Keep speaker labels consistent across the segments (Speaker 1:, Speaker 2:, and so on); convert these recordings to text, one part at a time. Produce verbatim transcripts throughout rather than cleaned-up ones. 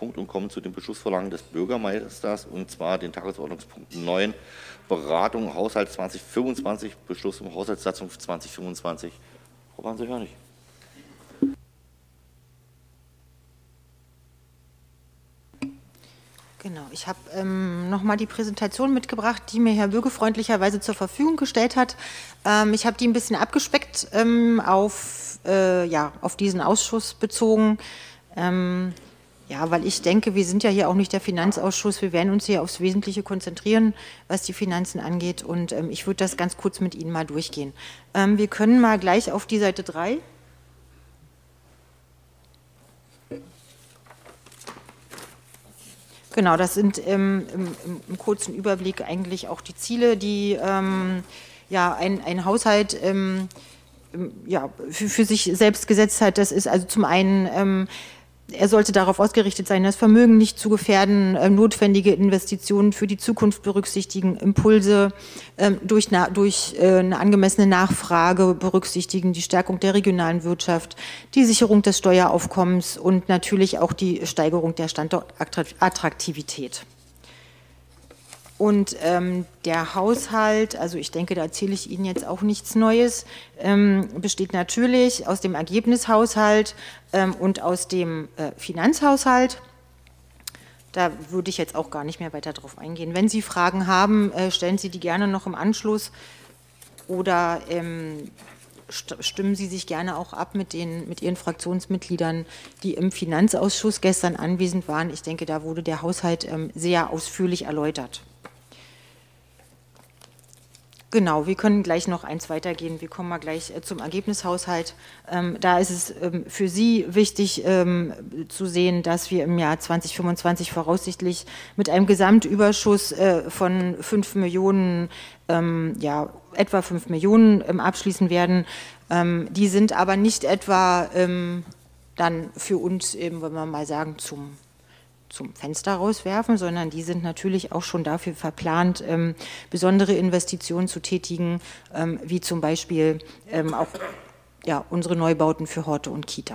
Speaker 1: Punkt und kommen zu den Beschlussvorlagen des Bürgermeisters, und zwar den Tagesordnungspunkt neun, Beratung Haushalt zweitausendfünfundzwanzig, Beschluss um Haushaltssatzung zweitausendfünfundzwanzig. Frau Banse-Hörnig.
Speaker 2: Genau, ich habe ähm, nochmal die Präsentation mitgebracht, die mir Herr Bürger freundlicherweise zur Verfügung gestellt hat. Ähm, ich habe die ein bisschen abgespeckt ähm, auf, äh, ja, auf diesen Ausschuss bezogen. Ähm, ja, weil ich denke, wir sind ja hier auch nicht der Finanzausschuss, wir werden uns hier aufs Wesentliche konzentrieren, was die Finanzen angeht, und ähm, ich würde das ganz kurz mit Ihnen mal durchgehen. Ähm, wir können mal gleich auf die Seite drei. Genau, das sind ähm, im, im kurzen Überblick eigentlich auch die Ziele, die ähm, ja, ein, ein Haushalt ähm, ja, für, für sich selbst gesetzt hat. Das ist also zum einen, ähm, er sollte darauf ausgerichtet sein, das Vermögen nicht zu gefährden, äh, notwendige Investitionen für die Zukunft berücksichtigen, Impulse äh, durch, na, durch äh, eine angemessene Nachfrage berücksichtigen, die Stärkung der regionalen Wirtschaft, die Sicherung des Steueraufkommens und natürlich auch die Steigerung der Standortattraktivität. Und ähm, der Haushalt, also ich denke, da erzähle ich Ihnen jetzt auch nichts Neues, ähm, besteht natürlich aus dem Ergebnishaushalt ähm, und aus dem äh, Finanzhaushalt. Da würde ich jetzt auch gar nicht mehr weiter drauf eingehen. Wenn Sie Fragen haben, äh, stellen Sie die gerne noch im Anschluss oder ähm, stimmen Sie sich gerne auch ab mit, den, mit Ihren Fraktionsmitgliedern, die im Finanzausschuss gestern anwesend waren. Ich denke, da wurde der Haushalt ähm, sehr ausführlich erläutert. Genau, wir können gleich noch eins weitergehen. Wir kommen mal gleich äh, zum Ergebnishaushalt. Ähm, da ist es ähm, für Sie wichtig ähm, zu sehen, dass wir im Jahr zweitausendfünfundzwanzig voraussichtlich mit einem Gesamtüberschuss äh, von fünf Millionen, ähm, ja, etwa fünf Millionen ähm, abschließen werden. Ähm, die sind aber nicht etwa ähm, dann für uns, eben, wenn wir mal sagen, zum zum Fenster rauswerfen, sondern die sind natürlich auch schon dafür verplant, ähm, besondere Investitionen zu tätigen, ähm, wie zum Beispiel ähm, auch ja, unsere Neubauten für Horte und Kita.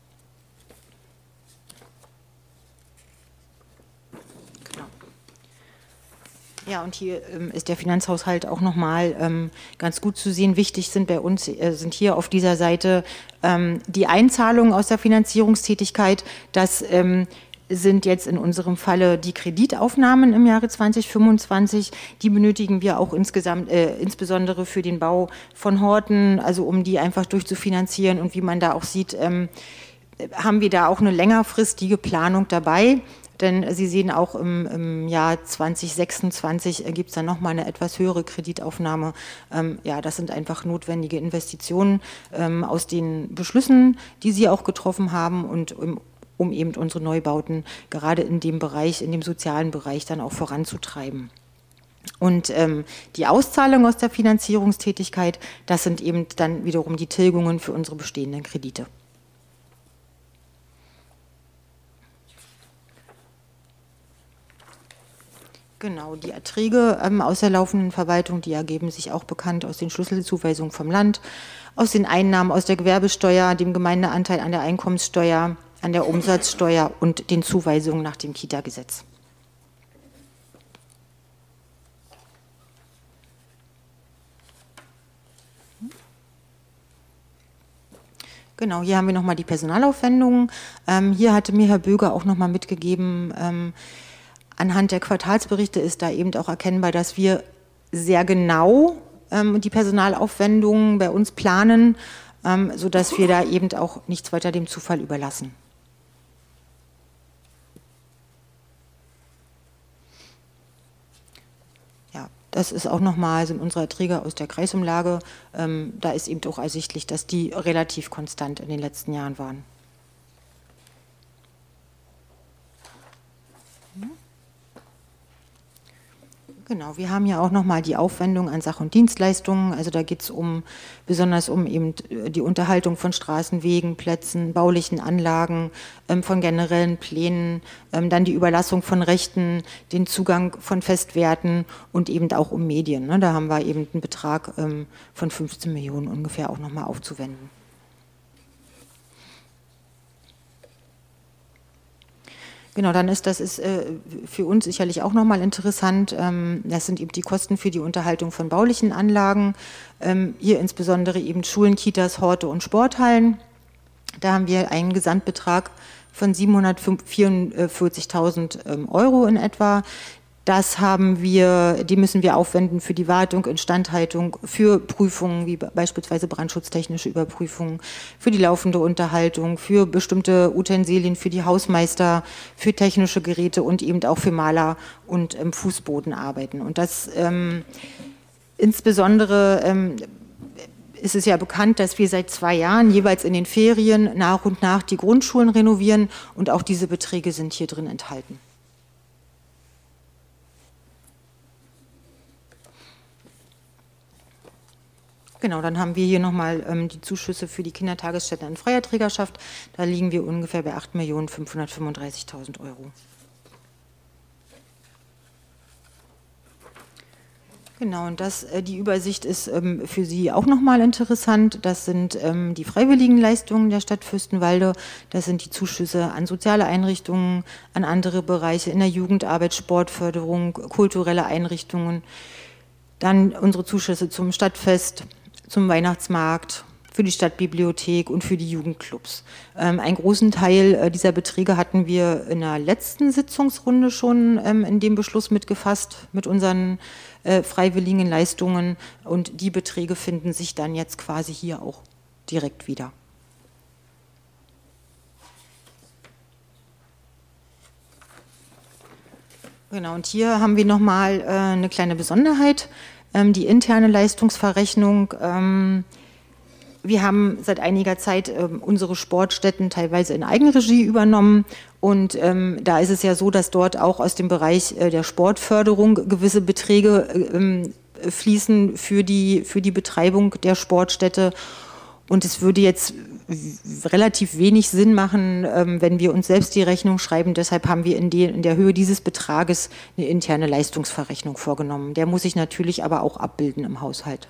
Speaker 2: Genau. Ja, und hier ähm, ist der Finanzhaushalt auch nochmal ähm, ganz gut zu sehen. Wichtig sind bei uns, äh, sind hier auf dieser Seite ähm, die Einzahlungen aus der Finanzierungstätigkeit, dass ähm, sind jetzt in unserem Falle die Kreditaufnahmen im Jahre zweitausendfünfundzwanzig. Die benötigen wir auch insgesamt, äh, insbesondere für den Bau von Horten, also um die einfach durchzufinanzieren. Und wie man da auch sieht, ähm, haben wir da auch eine längerfristige Planung dabei. Denn Sie sehen auch im, im Jahr zweitausendsechsundzwanzig gibt es dann nochmal eine etwas höhere Kreditaufnahme. Ähm, ja, das sind einfach notwendige Investitionen ähm, aus den Beschlüssen, die Sie auch getroffen haben, und im um eben unsere Neubauten gerade in dem Bereich, in dem sozialen Bereich dann auch voranzutreiben. Und ähm, die Auszahlung aus der Finanzierungstätigkeit, das sind eben dann wiederum die Tilgungen für unsere bestehenden Kredite. Genau, die Erträge ähm, aus der laufenden Verwaltung, die ergeben sich auch bekannt aus den Schlüsselzuweisungen vom Land, aus den Einnahmen aus der Gewerbesteuer, dem Gemeindeanteil an der Einkommenssteuer, an der Umsatzsteuer und den Zuweisungen nach dem Kita-Gesetz. Genau, hier haben wir nochmal die Personalaufwendungen. Ähm, hier hatte mir Herr Böger auch nochmal mitgegeben, ähm, anhand der Quartalsberichte ist da eben auch erkennbar, dass wir sehr genau ähm, die Personalaufwendungen bei uns planen, ähm, sodass wir da eben auch nichts weiter dem Zufall überlassen. Ja, das ist auch nochmal, sind unsere Erträge aus der Kreisumlage. Ähm, da ist eben auch ersichtlich, dass die relativ konstant in den letzten Jahren waren. Genau, wir haben ja auch nochmal die Aufwendung an Sach- und Dienstleistungen. Also da geht es um, besonders um eben die Unterhaltung von Straßen, Wegen, Plätzen, baulichen Anlagen, ähm, von generellen Plänen, ähm, dann die Überlassung von Rechten, den Zugang von Festwerten und eben auch um Medien. Ne? Da haben wir eben einen Betrag ähm, von fünfzehn Millionen ungefähr auch nochmal aufzuwenden. Genau, dann ist das ist äh, für uns sicherlich auch nochmal interessant. Ähm, das sind eben die Kosten für die Unterhaltung von baulichen Anlagen, ähm, hier insbesondere eben Schulen, Kitas, Horte und Sporthallen. Da haben wir einen Gesamtbetrag von siebenhundertvierundvierzigtausend ähm, Euro in etwa. Das haben wir, die müssen wir aufwenden für die Wartung, Instandhaltung, für Prüfungen wie beispielsweise brandschutztechnische Überprüfungen, für die laufende Unterhaltung, für bestimmte Utensilien, für die Hausmeister, für technische Geräte und eben auch für Maler und ähm, Fußbodenarbeiten. Und das ähm, insbesondere ähm, ist es ja bekannt, dass wir seit zwei Jahren jeweils in den Ferien nach und nach die Grundschulen renovieren und auch diese Beträge sind hier drin enthalten. Genau, dann haben wir hier nochmal ähm, die Zuschüsse für die Kindertagesstätten in freier Trägerschaft. Da liegen wir ungefähr bei acht Millionen fünfhundertfünfunddreißigtausend Euro. Genau, und das, äh, die Übersicht ist ähm, für Sie auch nochmal interessant. Das sind ähm, die freiwilligen Leistungen der Stadt Fürstenwalde. Das sind die Zuschüsse an soziale Einrichtungen, an andere Bereiche in der Jugendarbeit, Sportförderung, kulturelle Einrichtungen. Dann unsere Zuschüsse zum Stadtfest, zum Weihnachtsmarkt, für die Stadtbibliothek und für die Jugendclubs. Ähm, einen großen Teil äh, dieser Beträge hatten wir in der letzten Sitzungsrunde schon ähm, in dem Beschluss mitgefasst mit unseren äh, freiwilligen Leistungen und die Beträge finden sich dann jetzt quasi hier auch direkt wieder. Genau, und hier haben wir nochmal äh, eine kleine Besonderheit, ähm, die interne Leistungsverrechnung. Ähm, wir haben seit einiger Zeit ähm, unsere Sportstätten teilweise in Eigenregie übernommen und ähm, da ist es ja so, dass dort auch aus dem Bereich äh, der Sportförderung gewisse Beträge äh, fließen für die, für die Betreibung der Sportstätte. Und es würde jetzt relativ wenig Sinn machen, ähm, wenn wir uns selbst die Rechnung schreiben. Deshalb haben wir in, die, in der Höhe dieses Betrages eine interne Leistungsverrechnung vorgenommen. Der muss sich natürlich aber auch abbilden im Haushalt.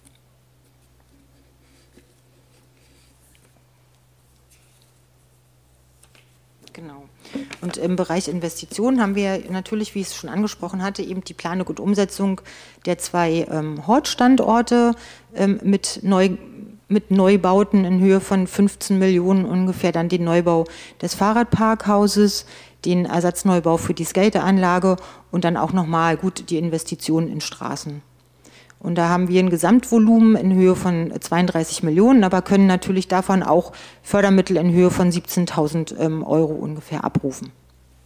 Speaker 2: Genau. Und im Bereich Investitionen haben wir natürlich, wie ich es schon angesprochen hatte, eben die Planung und Umsetzung der zwei ähm, Hortstandorte ähm, mit neu mit Neubauten in Höhe von fünfzehn Millionen ungefähr, dann den Neubau des Fahrradparkhauses, den Ersatzneubau für die Skateanlage und dann auch nochmal gut die Investitionen in Straßen. Und da haben wir ein Gesamtvolumen in Höhe von zweiunddreißig Millionen, aber können natürlich davon auch Fördermittel in Höhe von siebzehntausend ähm, Euro ungefähr abrufen.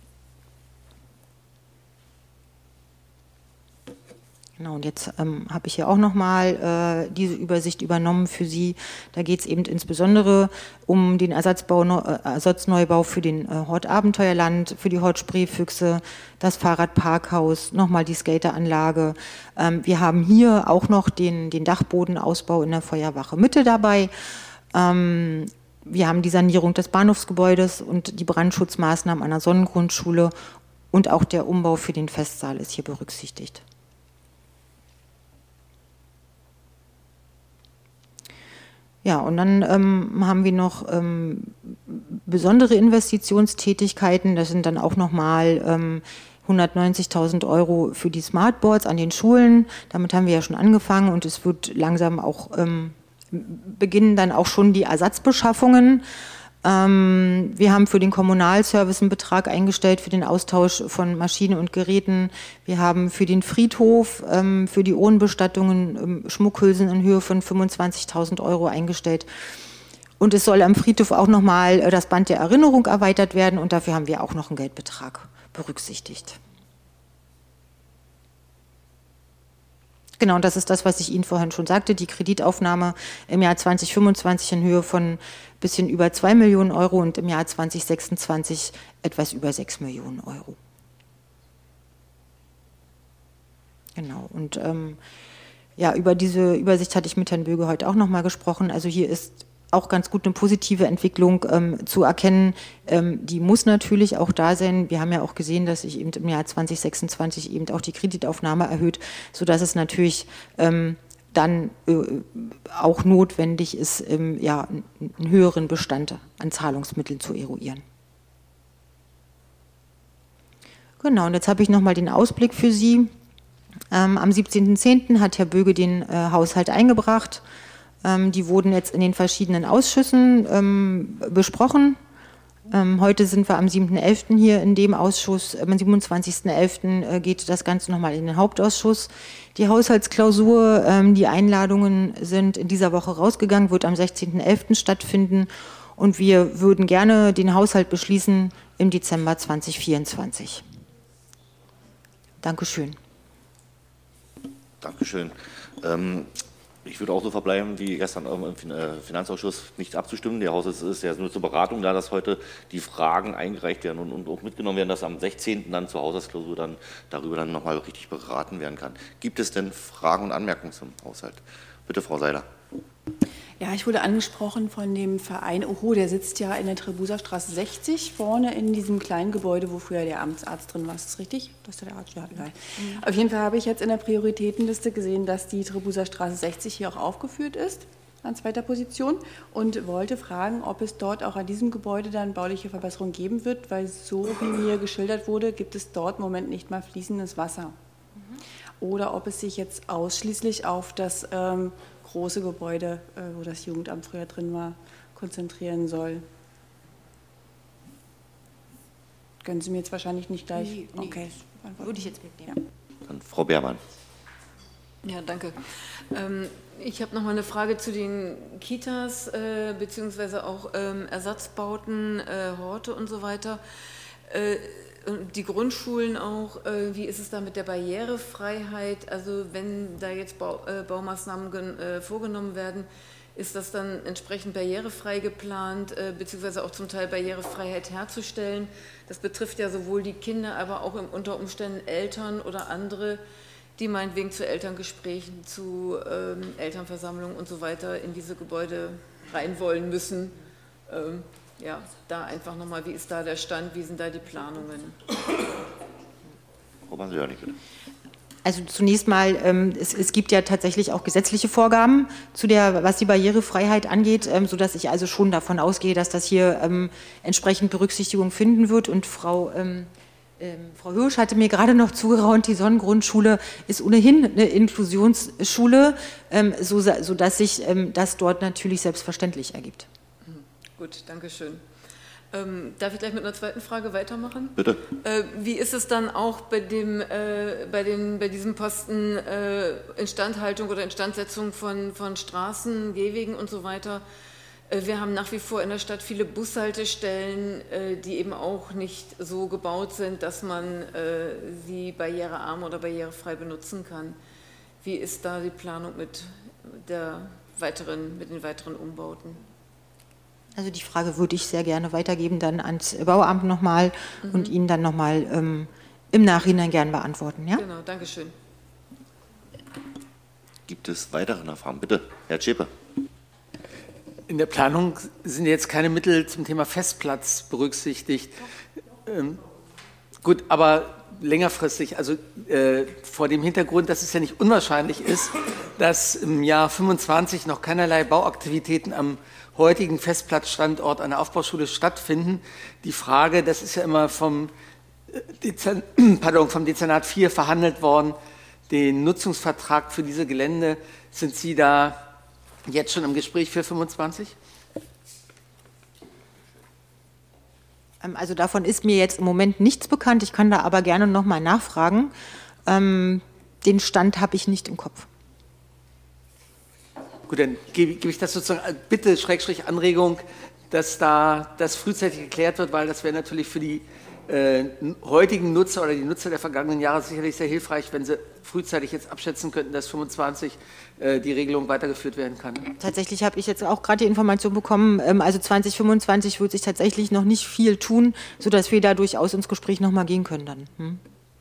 Speaker 2: Genau, und jetzt ähm, habe ich hier auch nochmal äh, diese Übersicht übernommen für Sie. Da geht es eben insbesondere um den Ersatzbau, äh, Ersatzneubau für den äh, Hort Abenteuerland, für die Hort Spreefüchse, das Fahrradparkhaus, nochmal die Skateranlage. Ähm, wir haben hier auch noch den, den Dachbodenausbau in der Feuerwache Mitte dabei. Ähm, wir haben die Sanierung des Bahnhofsgebäudes und die Brandschutzmaßnahmen an der Sonnengrundschule und auch der Umbau für den Festsaal ist hier berücksichtigt. Ja, und dann ähm, haben wir noch ähm, besondere Investitionstätigkeiten. Das sind dann auch nochmal ähm, hundertneunzigtausend Euro für die Smartboards an den Schulen. Damit haben wir ja schon angefangen und es wird langsam auch ähm, beginnen dann auch schon die Ersatzbeschaffungen. Ähm, wir haben für den Kommunalservice einen Betrag eingestellt für den Austausch von Maschinen und Geräten. Wir haben für den Friedhof, ähm, für die Urnenbestattungen ähm, Schmuckhülsen in Höhe von fünfundzwanzigtausend Euro eingestellt. Und es soll am Friedhof auch nochmal äh, das Band der Erinnerung erweitert werden und dafür haben wir auch noch einen Geldbetrag berücksichtigt. Genau, und das ist das, was ich Ihnen vorhin schon sagte, die Kreditaufnahme im Jahr zweitausendfünfundzwanzig in Höhe von ein bisschen über zwei Millionen Euro und im Jahr zweitausendsechsundzwanzig etwas über sechs Millionen Euro. Genau, und ähm, ja, über diese Übersicht hatte ich mit Herrn Böge heute auch nochmal gesprochen. Also hier ist auch ganz gut eine positive Entwicklung ähm, zu erkennen. Ähm, die muss natürlich auch da sein. Wir haben ja auch gesehen, dass sich eben im Jahr zweitausendsechsundzwanzig eben auch die Kreditaufnahme erhöht, sodass es natürlich ähm, dann äh, auch notwendig ist, ähm, ja, einen höheren Bestand an Zahlungsmitteln zu eruieren. Genau, und jetzt habe ich nochmal den Ausblick für Sie. Ähm, am siebzehnten zehnten hat Herr Böge den äh, Haushalt eingebracht. Ähm, die wurden jetzt in den verschiedenen Ausschüssen ähm, besprochen. Ähm, heute sind wir am siebten elften hier in dem Ausschuss. Am siebenundzwanzigsten elften äh, geht das Ganze nochmal in den Hauptausschuss. Die Haushaltsklausur, ähm, die Einladungen sind in dieser Woche rausgegangen, wird am sechzehnten elften stattfinden. Und wir würden gerne den Haushalt beschließen im Dezember zweitausendvierundzwanzig. Dankeschön.
Speaker 1: Dankeschön. Ähm, ich würde auch so verbleiben, wie gestern im Finanzausschuss, nicht abzustimmen. Der Haushalt ist ja nur zur Beratung da, dass heute die Fragen eingereicht werden und, und auch mitgenommen werden, dass am sechzehnten dann zur Haushaltsklausur dann darüber dann nochmal richtig beraten werden kann. Gibt es denn Fragen und Anmerkungen zum Haushalt? Bitte, Frau Seiler.
Speaker 3: Ja, ich wurde angesprochen von dem Verein Oho, der sitzt ja in der Trebuserstraße sechzig, vorne in diesem kleinen Gebäude, wo früher der Amtsarzt drin war. Ist das richtig? Das ist der Arzt, ja, egal. Mhm. Auf jeden Fall habe ich jetzt in der Prioritätenliste gesehen, dass die Trebuserstraße sechzig hier auch aufgeführt ist, an zweiter Position, und wollte fragen, ob es dort auch an diesem Gebäude dann bauliche Verbesserungen geben wird, weil so wie mir geschildert wurde, gibt es dort im Moment nicht mal fließendes Wasser. Mhm. Oder ob es sich jetzt ausschließlich auf das ähm, große Gebäude, wo das Jugendamt früher drin war, konzentrieren soll. Können Sie mir jetzt wahrscheinlich nicht gleich...
Speaker 2: Nee, nee, okay, würde ich jetzt mitnehmen.
Speaker 1: Ja. Dann Frau Beermann.
Speaker 4: Ja, danke. Ähm, ich habe noch mal eine Frage zu den Kitas, äh, beziehungsweise auch ähm, Ersatzbauten, äh, Horte und so weiter. Äh, Die Grundschulen auch, äh, wie ist es da mit der Barrierefreiheit? Also wenn da jetzt Bau, äh, Baumaßnahmen äh, vorgenommen werden, ist das dann entsprechend barrierefrei geplant, äh, beziehungsweise auch zum Teil Barrierefreiheit herzustellen? Das betrifft ja sowohl die Kinder, aber auch im, unter Umständen Eltern oder andere, die meinetwegen zu Elterngesprächen, zu ähm, Elternversammlungen und so weiter in diese Gebäude rein wollen müssen. Ähm, Ja, da einfach nochmal, wie ist da der Stand, wie sind da die Planungen?
Speaker 1: Frau Bansiani, bitte.
Speaker 2: Also zunächst mal, ähm, es, es gibt ja tatsächlich auch gesetzliche Vorgaben, zu der, was die Barrierefreiheit angeht, ähm, sodass ich also schon davon ausgehe, dass das hier ähm, entsprechend Berücksichtigung finden wird. Und Frau, ähm, ähm, Frau Hirsch hatte mir gerade noch zugeraunt, die Sonnengrundschule ist ohnehin eine Inklusionsschule, ähm, so, sodass sich ähm, das dort natürlich selbstverständlich ergibt.
Speaker 4: Gut, danke schön. Ähm, darf ich gleich mit einer zweiten Frage weitermachen?
Speaker 1: Bitte.
Speaker 4: Äh, wie ist es dann auch bei, dem, äh, bei, den, bei diesem Posten äh, Instandhaltung oder Instandsetzung von, von Straßen, Gehwegen und so weiter? Äh, wir haben nach wie vor in der Stadt viele Bushaltestellen, äh, die eben auch nicht so gebaut sind, dass man äh, sie barrierearm oder barrierefrei benutzen kann. Wie ist da die Planung mit, der weiteren, mit den weiteren Umbauten?
Speaker 2: Also die Frage würde ich sehr gerne weitergeben dann ans Bauamt nochmal mhm. und Ihnen dann nochmal ähm, im Nachhinein gern beantworten. Ja?
Speaker 4: Genau, danke schön.
Speaker 1: Gibt es weitere Nachfragen? Bitte, Herr Zschäpe.
Speaker 5: In der Planung sind jetzt keine Mittel zum Thema Festplatz berücksichtigt. Ähm, gut, aber längerfristig, also äh, vor dem Hintergrund, dass es ja nicht unwahrscheinlich ist, dass im Jahr fünfundzwanzig noch keinerlei Bauaktivitäten am heutigen Festplatzstandort an der Aufbauschule stattfinden. Die Frage, das ist ja immer vom, Dezern, pardon, vom Dezernat vier verhandelt worden, den Nutzungsvertrag für diese Gelände. Sind Sie da jetzt schon im Gespräch für fünfundzwanzig?
Speaker 2: Also davon ist mir jetzt im Moment nichts bekannt. Ich kann da aber gerne noch mal nachfragen. Ähm, den Stand habe ich nicht im Kopf.
Speaker 5: Gut, dann gebe, gebe ich das sozusagen bitte Schrägstrich Anregung, dass da das frühzeitig geklärt wird, weil das wäre natürlich für die äh, heutigen Nutzer oder die Nutzer der vergangenen Jahre sicherlich sehr hilfreich, wenn sie frühzeitig jetzt abschätzen könnten, dass fünfundzwanzig äh, die Regelung weitergeführt werden kann.
Speaker 2: Tatsächlich habe ich jetzt auch gerade die Information bekommen, ähm, also zweitausendfünfundzwanzig wird sich tatsächlich noch nicht viel tun, sodass wir da durchaus ins Gespräch noch mal gehen können dann. Hm?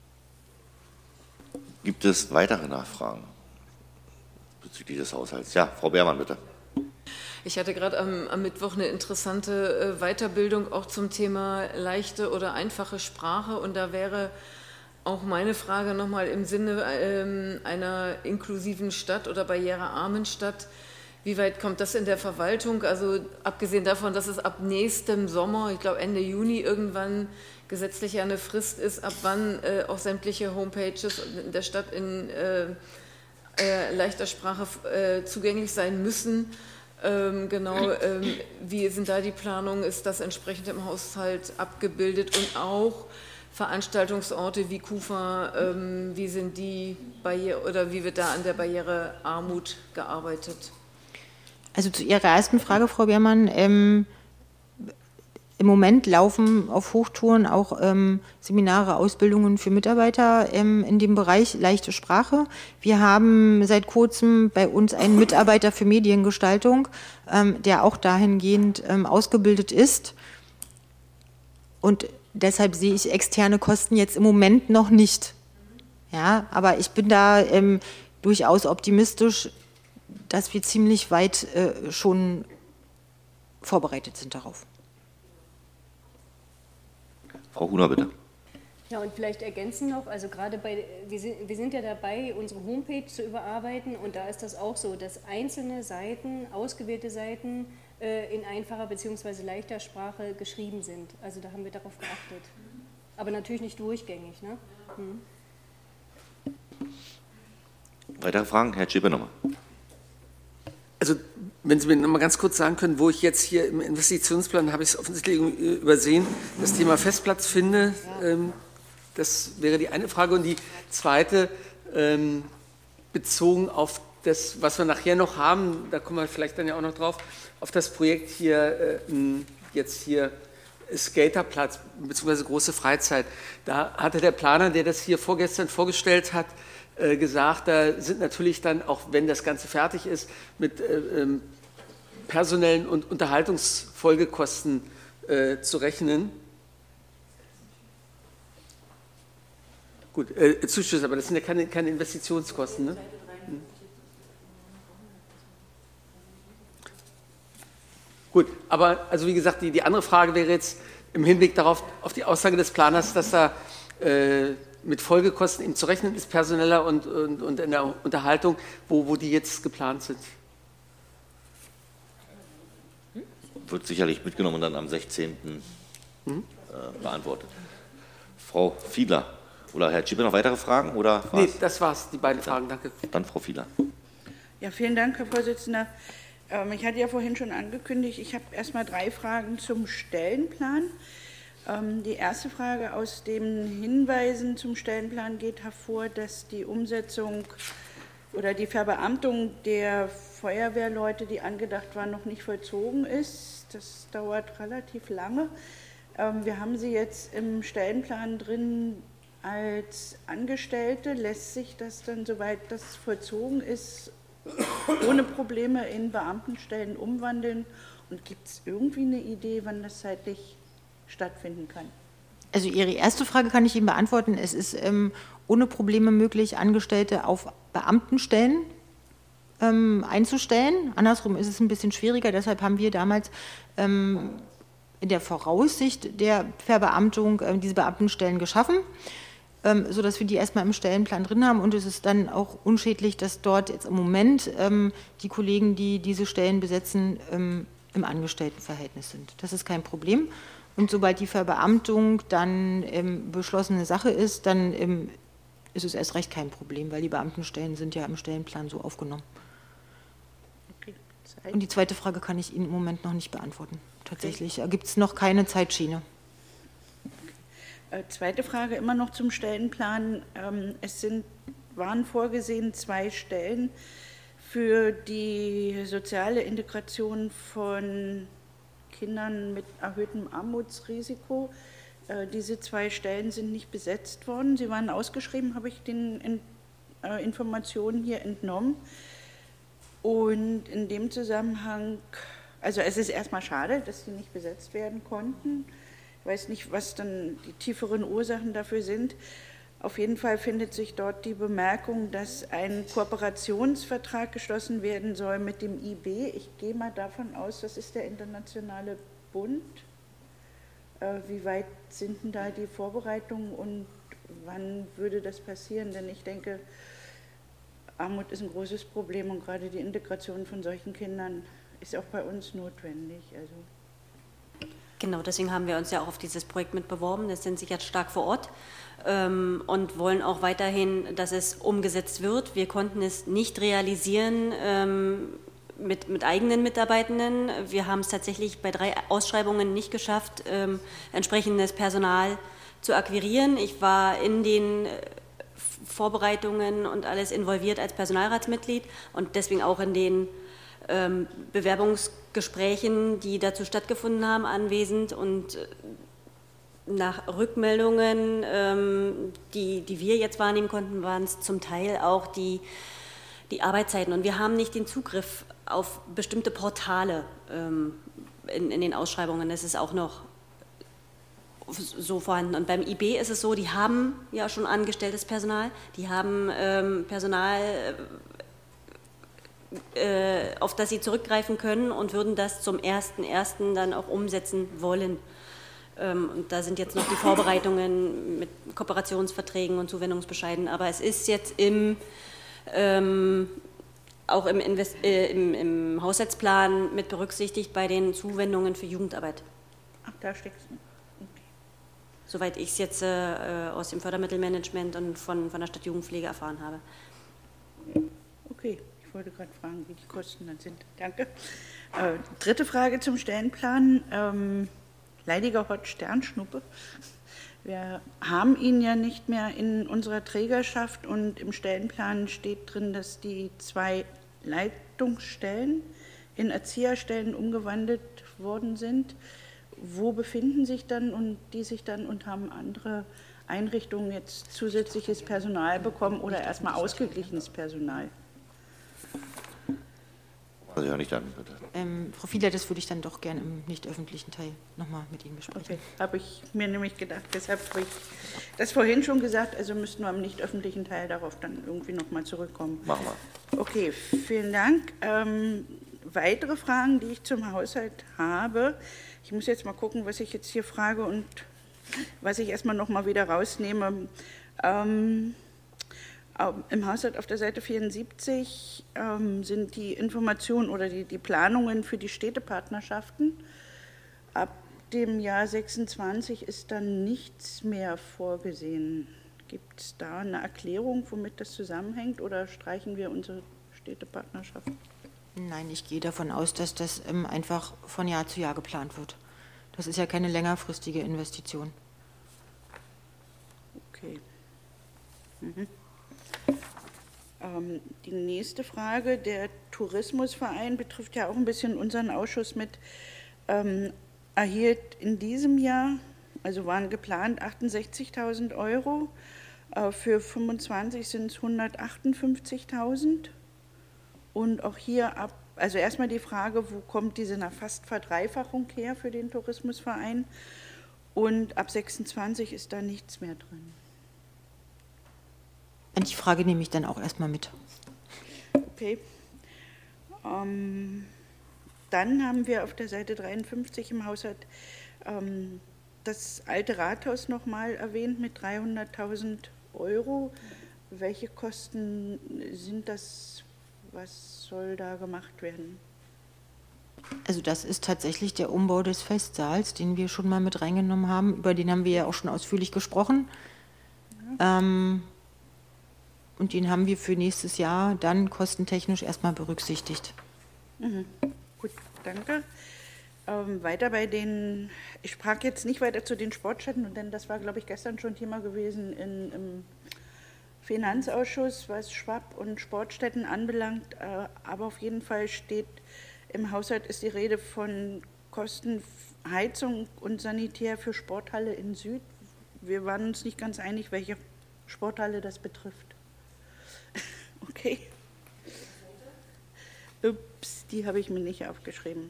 Speaker 1: Gibt es weitere Nachfragen bezüglich des Haushalts? Ja, Frau Beermann, bitte.
Speaker 4: Ich hatte gerade am, am Mittwoch eine interessante äh, Weiterbildung auch zum Thema leichte oder einfache Sprache, und da wäre auch meine Frage nochmal im Sinne ähm, einer inklusiven Stadt oder barrierearmen Stadt: wie weit kommt das in der Verwaltung? Also abgesehen davon, dass es ab nächstem Sommer, ich glaube Ende Juni irgendwann gesetzlich ja eine Frist ist, ab wann äh, auch sämtliche Homepages in der Stadt in äh, äh, leichter Sprache äh, zugänglich sein müssen. Ähm, genau, ähm, wie sind da die Planungen? Ist das entsprechend im Haushalt abgebildet? Und auch Veranstaltungsorte wie KUFA, ähm, wie sind die Barriere oder wie wird da an der Barrierearmut gearbeitet?
Speaker 2: Also zu Ihrer ersten Frage, Frau Beermann, ähm, im Moment laufen auf Hochtouren auch ähm, Seminare, Ausbildungen für Mitarbeiter ähm, in dem Bereich leichte Sprache. Wir haben seit kurzem bei uns einen Mitarbeiter für Mediengestaltung, ähm, der auch dahingehend ähm, ausgebildet ist. Und deshalb sehe ich externe Kosten jetzt im Moment noch nicht. Ja, aber ich bin da ähm, durchaus optimistisch, dass wir ziemlich weit äh, schon vorbereitet sind darauf.
Speaker 1: Frau Huner, bitte.
Speaker 6: Ja, und vielleicht ergänzen noch, also gerade bei, wir sind, wir sind ja dabei, unsere Homepage zu überarbeiten und da ist das auch so, dass einzelne Seiten, ausgewählte Seiten äh, in einfacher bzw. leichter Sprache geschrieben sind. Also da haben wir darauf geachtet. Aber natürlich nicht durchgängig. Ne? Hm.
Speaker 1: Weitere Fragen? Herr Schäper nochmal.
Speaker 5: Also, wenn Sie mir noch mal ganz kurz sagen können, wo ich jetzt hier im Investitionsplan, habe ich es offensichtlich übersehen, das Thema Festplatz finde, ähm, das wäre die eine Frage. Und die zweite, ähm, bezogen auf das, was wir nachher noch haben, da kommen wir vielleicht dann ja auch noch drauf, auf das Projekt hier, äh, jetzt hier Skaterplatz, beziehungsweise große Freizeit. Da hatte der Planer, der das hier vorgestern vorgestellt hat, gesagt, da sind natürlich dann, auch wenn das Ganze fertig ist, mit äh, personellen und Unterhaltungsfolgekosten äh, zu rechnen. Gut, äh, Zuschüsse, aber das sind ja keine, keine Investitionskosten. Ne? Hm. Gut, aber also wie gesagt, die, die andere Frage wäre jetzt im Hinblick darauf, auf die Aussage des Planers, dass da äh, mit Folgekosten eben zu rechnen ist, personeller und, und, und in der Unterhaltung, wo, wo die jetzt geplant sind.
Speaker 1: Wird sicherlich mitgenommen und dann am sechzehnten Hm? Äh, beantwortet. Frau Fiedler oder Herr Schäper noch weitere Fragen? Oder
Speaker 5: nee, das war's, die beiden Fragen, danke.
Speaker 1: Dann Frau Fiedler.
Speaker 7: Ja, vielen Dank, Herr Vorsitzender. Ähm, ich hatte ja vorhin schon angekündigt, ich habe erstmal drei Fragen zum Stellenplan. Die erste Frage: Aus den Hinweisen zum Stellenplan geht hervor, dass die Umsetzung oder die Verbeamtung der Feuerwehrleute, die angedacht war, noch nicht vollzogen ist. Das dauert relativ lange. Wir haben sie jetzt im Stellenplan drin als Angestellte. Lässt sich das dann, soweit das vollzogen ist, ohne Probleme in Beamtenstellen umwandeln? Und gibt es irgendwie eine Idee, wann das zeitlich stattfinden kann?
Speaker 2: Also Ihre erste Frage kann ich Ihnen beantworten. Es ist ähm, ohne Probleme möglich, Angestellte auf Beamtenstellen ähm, einzustellen. Andersrum ist es ein bisschen schwieriger. Deshalb haben wir damals ähm, in der Voraussicht der Verbeamtung äh, diese Beamtenstellen geschaffen, ähm, sodass wir die erstmal im Stellenplan drin haben. Und es ist dann auch unschädlich, dass dort jetzt im Moment ähm, die Kollegen, die diese Stellen besetzen, ähm, im Angestelltenverhältnis sind. Das ist kein Problem. Und sobald die Verbeamtung dann ähm, beschlossene Sache ist, dann ähm, ist es erst recht kein Problem, weil die Beamtenstellen sind ja im Stellenplan so aufgenommen.
Speaker 7: Okay,
Speaker 2: Und die zweite Frage kann ich Ihnen im Moment noch nicht beantworten. Tatsächlich gibt es noch keine Zeitschiene.
Speaker 7: Okay. Äh, zweite Frage immer noch zum Stellenplan. Ähm, es sind, waren vorgesehen zwei Stellen für die soziale Integration von Kindern mit erhöhtem Armutsrisiko. Äh, diese zwei Stellen sind nicht besetzt worden. Sie waren ausgeschrieben, habe ich den in, äh, Informationen hier entnommen. Und in dem Zusammenhang, also es ist erstmal schade, dass sie nicht besetzt werden konnten. Ich weiß nicht, was dann die tieferen Ursachen dafür sind. Auf jeden Fall findet sich dort die Bemerkung, dass ein Kooperationsvertrag geschlossen werden soll mit dem I B. Ich gehe mal davon aus, das ist der internationale Bund. Äh, wie weit sind denn da die Vorbereitungen und wann würde das passieren? Denn ich denke, Armut ist ein großes Problem und gerade die Integration von solchen Kindern ist auch bei uns notwendig. Also
Speaker 8: Genau, deswegen haben wir uns ja auch auf dieses Projekt mit beworben. Wir sind sicher stark vor Ort ähm, und wollen auch weiterhin, dass es umgesetzt wird. Wir konnten es nicht realisieren ähm, mit, mit eigenen Mitarbeitenden. Wir haben es tatsächlich bei drei Ausschreibungen nicht geschafft, ähm, entsprechendes Personal zu akquirieren. Ich war in den Vorbereitungen und alles involviert als Personalratsmitglied und deswegen auch in den ähm, Bewerbungsgesprächen, die dazu stattgefunden haben, anwesend. Und nach Rückmeldungen, ähm, die, die wir jetzt wahrnehmen konnten, waren es zum Teil auch die, die Arbeitszeiten. Und wir haben nicht den Zugriff auf bestimmte Portale ähm, in, in den Ausschreibungen. Das ist auch noch so vorhanden. Und beim I B ist es so, die haben ja schon angestelltes Personal, die haben ähm, Personal, äh, auf das sie zurückgreifen können und würden das zum ersten ersten dann auch umsetzen wollen. Ähm, und da sind jetzt noch die Vorbereitungen mit Kooperationsverträgen und Zuwendungsbescheiden, aber es ist jetzt im, ähm, auch im, Invest äh, im, im Haushaltsplan mit berücksichtigt bei den Zuwendungen für Jugendarbeit.
Speaker 7: Ach, da steckst du.
Speaker 8: Soweit ich es jetzt äh, aus dem Fördermittelmanagement und von, von der Stadt Jugendpflege erfahren habe.
Speaker 7: Okay, ich wollte gerade fragen, wie die Kosten dann sind. Danke. Äh, dritte Frage zum Stellenplan. Ähm, Leidiger Hort Sternschnuppe. Wir haben ihn ja nicht mehr in unserer Trägerschaft und im Stellenplan steht drin, dass die zwei Leitungsstellen in Erzieherstellen umgewandelt worden sind. Wo befinden sich dann und die sich dann und haben andere Einrichtungen jetzt zusätzliches Personal bekommen oder erstmal ausgeglichenes Personal?
Speaker 1: Also ja, nicht dann, bitte.
Speaker 2: Ähm, Frau Fiedler, das würde ich dann doch gerne im nicht öffentlichen Teil nochmal mit Ihnen besprechen.
Speaker 7: Okay, habe ich mir nämlich gedacht, deshalb habe ich das vorhin schon gesagt, also müssten wir im nicht öffentlichen Teil darauf dann irgendwie nochmal zurückkommen.
Speaker 1: Machen wir.
Speaker 7: Okay, vielen Dank. Ähm, weitere Fragen, die ich zum Haushalt habe. Ich muss jetzt mal gucken, was ich jetzt hier frage und was ich erstmal noch mal wieder rausnehme. Ähm, Im Haushalt auf der Seite vierundsiebzig ähm, sind die Informationen oder die, die Planungen für die Städtepartnerschaften. Ab dem Jahr sechsundzwanzig ist dann nichts mehr vorgesehen. Gibt es da eine Erklärung, womit das zusammenhängt, oder streichen wir unsere Städtepartnerschaften?
Speaker 2: Nein, ich gehe davon aus, dass das ähm, einfach von Jahr zu Jahr geplant wird. Das ist ja keine längerfristige Investition.
Speaker 7: Okay. Mhm. Ähm, die nächste Frage, der Tourismusverein betrifft ja auch ein bisschen unseren Ausschuss mit, ähm, erhielt in diesem Jahr, also waren geplant achtundsechzigtausend Euro, äh, für fünfundzwanzig sind es hundertachtundfünfzigtausend. Und auch hier ab, also erstmal die Frage, wo kommt diese fast Verdreifachung her für den Tourismusverein? Und ab sechsundzwanzig ist da nichts mehr drin.
Speaker 2: Und die Frage nehme ich dann auch erstmal mit.
Speaker 7: Okay. Ähm, dann haben wir auf der Seite dreiundfünfzig im Haushalt ähm, das alte Rathaus nochmal erwähnt mit dreihunderttausend Euro. Welche Kosten sind das? Was soll da gemacht werden?
Speaker 2: Also das ist tatsächlich der Umbau des Festsaals, den wir schon mal mit reingenommen haben. Über den haben wir ja auch schon ausführlich gesprochen. Ja. Ähm, und den haben wir für nächstes Jahr dann kostentechnisch erstmal berücksichtigt.
Speaker 7: Mhm. Gut, danke. Ähm, weiter bei den, ich sprach jetzt nicht weiter zu den Sportstätten, denn das war, glaube ich, gestern schon Thema gewesen in, im Finanzausschuss, was Schwab und Sportstätten anbelangt. Äh, aber auf jeden Fall steht im Haushalt ist die Rede von Kosten Heizung und Sanitär für Sporthalle in Süd. Wir waren uns nicht ganz einig, welche Sporthalle das betrifft. Okay. Ups, die habe ich mir nicht aufgeschrieben.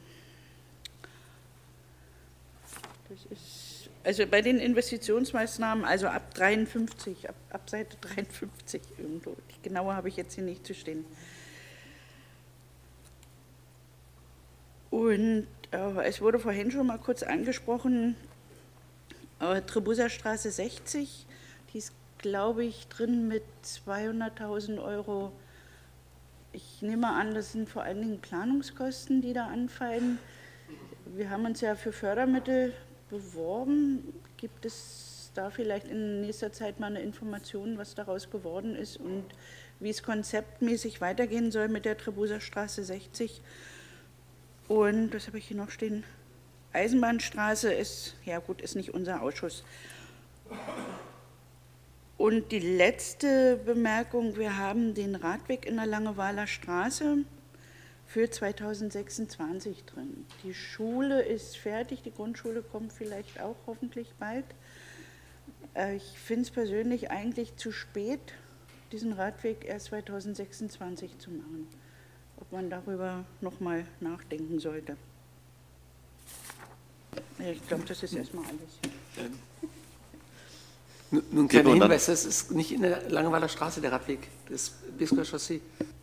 Speaker 7: Das ist, also bei den Investitionsmaßnahmen, also ab dreiundfünfzig, ab, ab Seite dreiundfünfzig irgendwo. Die genaue habe ich jetzt hier nicht zu stehen. Und äh, es wurde vorhin schon mal kurz angesprochen, äh, Trebuserstraße sechzig, die ist, glaube ich, drin mit zweihunderttausend Euro Ich nehme an, das sind vor allen Dingen Planungskosten, die da anfallen. Wir haben uns ja für Fördermittel beworben. Gibt es da vielleicht in nächster Zeit mal eine Information, was daraus geworden ist und wie es konzeptmäßig weitergehen soll mit der Trebuser Straße sechzig? Und, was habe ich hier noch stehen? Eisenbahnstraße ist, ja gut, ist nicht unser Ausschuss. Und die letzte Bemerkung, wir haben den Radweg in der Langewaler Straße für zweitausendsechsundzwanzig drin. Die Schule ist fertig, die Grundschule kommt vielleicht auch hoffentlich bald. Ich finde es persönlich eigentlich zu spät, diesen Radweg erst zweitausendsechsundzwanzig zu machen. Ob man darüber noch mal nachdenken sollte. Ich glaube, das ist erstmal alles.
Speaker 5: Nun, ein kleiner Hinweis, das ist nicht in der Langewaler Straße der Radweg, das Bisker Chaussee.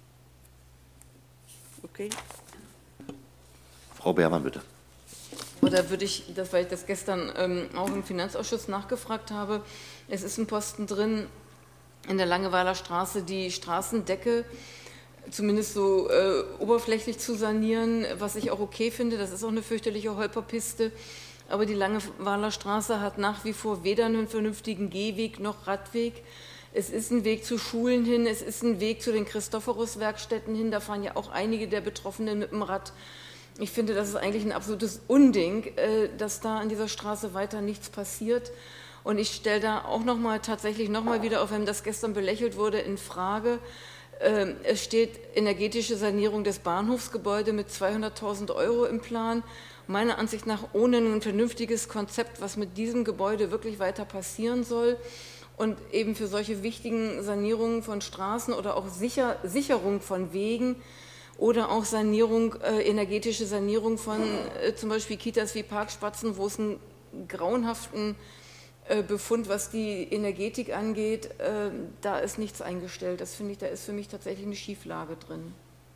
Speaker 7: Okay.
Speaker 1: Frau Beermann, bitte.
Speaker 4: Oder würde ich, das, weil ich das gestern ähm, auch im Finanzausschuss nachgefragt habe, es ist ein Posten drin in der Langewaler Straße, die Straßendecke zumindest so äh, oberflächlich zu sanieren, was ich auch okay finde. Das ist auch eine fürchterliche Holperpiste. Aber die Langewaler Straße hat nach wie vor weder einen vernünftigen Gehweg noch Radweg. Es ist ein Weg zu Schulen hin, es ist ein Weg zu den Christophorus-Werkstätten hin. Da fahren ja auch einige der Betroffenen mit dem Rad. Ich finde, das ist eigentlich ein absolutes Unding, äh, dass da an dieser Straße weiter nichts passiert. Und ich stelle da auch noch mal tatsächlich noch mal wieder, auch wenn das gestern belächelt wurde, in Frage. Äh, es steht energetische Sanierung des Bahnhofsgebäudes mit zweihunderttausend Euro im Plan. Meiner Ansicht nach ohne ein vernünftiges Konzept, was mit diesem Gebäude wirklich weiter passieren soll. Und eben für solche wichtigen Sanierungen von Straßen oder auch Sicher Sicherung von Wegen oder auch Sanierung, äh, energetische Sanierung von äh, zum Beispiel Kitas wie Parkspatzen, wo es einen grauenhaften äh, Befund, was die Energetik angeht, äh, da ist nichts eingestellt. Das finde ich, da ist für mich tatsächlich eine Schieflage drin.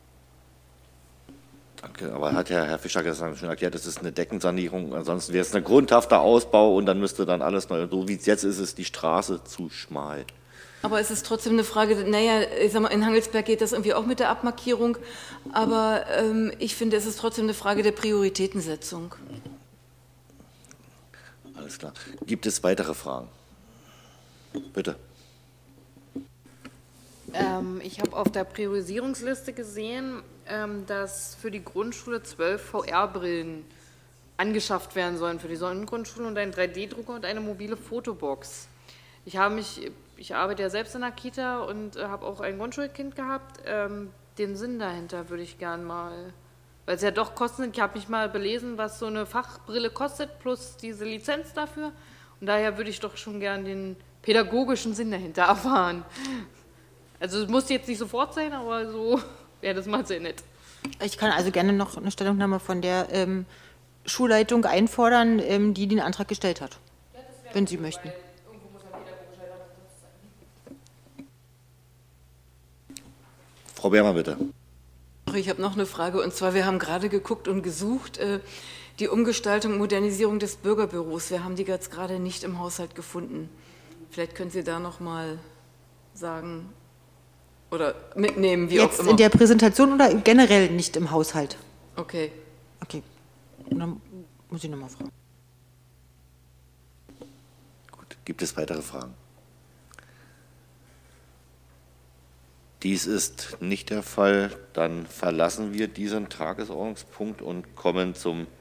Speaker 1: Danke, aber hat ja Herr Fischer gestern schon erklärt, das ist eine Deckensanierung, ansonsten wäre es ein grundhafter Ausbau und dann müsste dann alles neu, so wie es jetzt ist, ist die Straße zu schmal.
Speaker 4: Aber es ist trotzdem eine Frage, naja, ich sag mal, in Hangelsberg geht das irgendwie auch mit der Abmarkierung, aber ähm, ich finde, es ist trotzdem eine Frage der Prioritätensetzung.
Speaker 1: Alles klar. Gibt es weitere Fragen? Bitte.
Speaker 9: Ähm, ich habe auf der Priorisierungsliste gesehen, ähm, dass für die Grundschule zwölf V R-Brillen angeschafft werden sollen, für die Sonnengrundschule und ein drei D Drucker und eine mobile Fotobox. Ich habe mich, ich arbeite ja selbst in der Kita und äh, habe auch ein Grundschulkind gehabt. Ähm, den Sinn dahinter würde ich gern mal, weil es ja doch Kosten sind. Ich habe mich mal belesen, was so eine Fachbrille kostet, plus diese Lizenz dafür. Und daher würde ich doch schon gern den pädagogischen Sinn dahinter erfahren. Also es muss jetzt nicht sofort sein, aber so wäre das mal sehr nett.
Speaker 2: Ich kann also gerne noch eine Stellungnahme von der ähm, Schulleitung einfordern, ähm, die den Antrag gestellt hat, ja, wenn Sie möchten.
Speaker 1: Frau Beermann, bitte.
Speaker 4: Ich habe noch eine Frage, und zwar, wir haben gerade geguckt und gesucht, äh, die Umgestaltung und Modernisierung des Bürgerbüros. Wir haben die jetzt gerade nicht im Haushalt gefunden. Vielleicht können Sie da noch mal sagen oder mitnehmen, wie
Speaker 2: Jetzt
Speaker 4: auch immer.
Speaker 2: In der Präsentation oder generell nicht im Haushalt?
Speaker 4: Okay.
Speaker 2: Okay, und dann muss ich noch mal fragen.
Speaker 1: Gut, gibt es weitere Fragen? Dies ist nicht der Fall. Dann verlassen wir diesen Tagesordnungspunkt und kommen zum